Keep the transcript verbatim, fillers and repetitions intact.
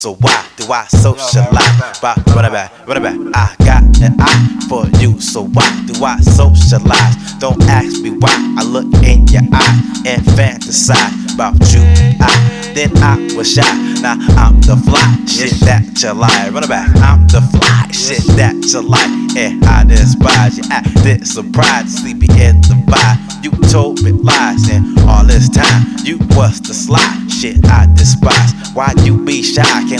So why do I socialize? By run it back, run it back. I got an eye for you. So why do I socialize? Don't ask me why. I look in your eye and fantasize about you and I. Then I was shy. Now I'm the fly shit that you like. Run it back. I'm the fly shit that you like, and I despise you. Acted surprised, sleepy in the vibe. You told me lies, and all this time you was the sly shit I despise. Why you be shy? Can't